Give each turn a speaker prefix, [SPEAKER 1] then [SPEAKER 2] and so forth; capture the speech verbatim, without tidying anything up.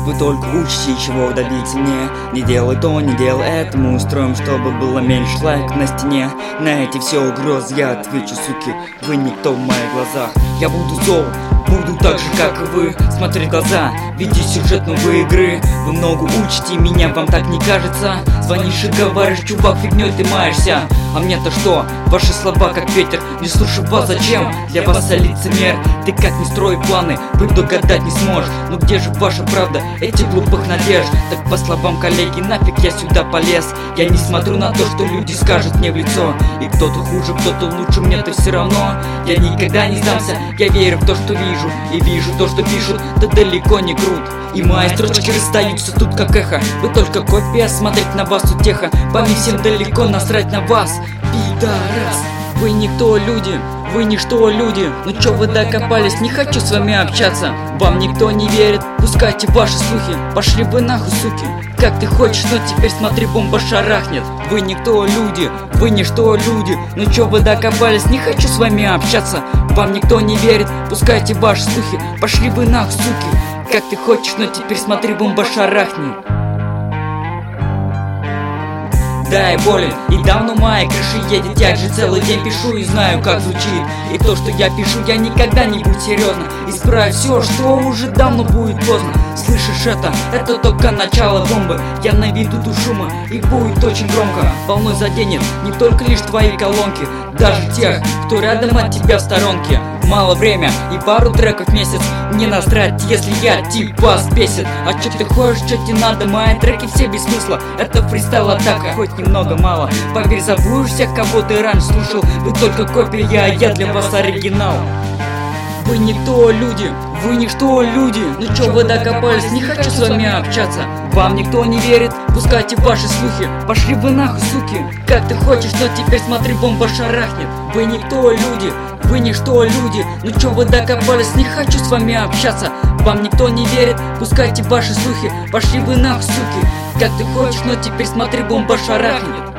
[SPEAKER 1] Вы только учите, чего добиться мне. Не делай то, не делай это, мы устроим, чтобы было меньше лайков на стене. На эти все угрозы я отвечу, суки, вы никто в моих глазах. Я буду зол, буду так же, как и вы, смотреть в глаза, видеть сюжет новой игры. Вы много учите меня, вам так не кажется? Звонишь и говоришь, чувак, фигнёй ты маешься. А мне-то что? Ваши слова как ветер, не слушай вас, зачем? Для вас я лицемер, ты как не строй планы, предугадать не сможешь. Но где же ваша правда, эти глупых надежд? Так по словам коллеги, нафиг я сюда полез. Я не смотрю на то, что люди скажут мне в лицо. И кто-то хуже, кто-то лучше, мне-то все равно. Я никогда не сдамся, я верю в то, что вижу. И вижу то, что пишут, да далеко не крут. И мои строчки расстаются тут как эхо. Вы только копия, смотреть на вас утеха. По мне всем далеко насрать на вас, пидорас. Вы никто, люди, вы ничто, люди. Ну чё вы докопались, не хочу с вами общаться. Вам никто не верит, пускайте ваши слухи. Пошли вы нахуй, суки. Как ты хочешь, но теперь смотри, бомба шарахнет. Вы никто, люди, вы ничто, люди. Ну чё вы докопались, не хочу с вами общаться. Вам никто не верит, пускайте ваши слухи. Пошли вы нахуй, суки. Как ты хочешь, но теперь смотри, бомба шарахнет. Да, я болен, и давно моя крыша едет. Я же целый день пишу и знаю, как звучит. И то, что я пишу, я никогда не буду серьезно. Исправь все, что уже давно будет поздно. Слышишь это? Это только начало бомбы. Я наведу шума, и будет очень громко. Волной заденет не только лишь твои колонки, даже тех, кто рядом от тебя в сторонке. Мало время и пару треков в месяц. Не насрать, если я типа спесит. А чё ты хочешь, чё тебе надо? Мои треки все без смысла. Это фристайл атака, хоть немного мало. Поверь, забудешь всех, кого ты раньше слушал. Вы только копия, а я для вас оригинал. Вы никто, люди, вы ничто, люди. Ну чё вы докопались, не хочу с вами общаться. Вам никто не верит, пускайте ваши слухи. Пошли вы нахуй, суки. Как ты хочешь, но теперь смотри, бомба шарахнет. Вы никто, люди, вы ничто, люди. Ну чё вы докопались, не хочу с вами общаться. Вам никто не верит, пускайте ваши слухи. Пошли вы нахуй, суки. Как ты хочешь, но теперь смотри, бомба шарахнет.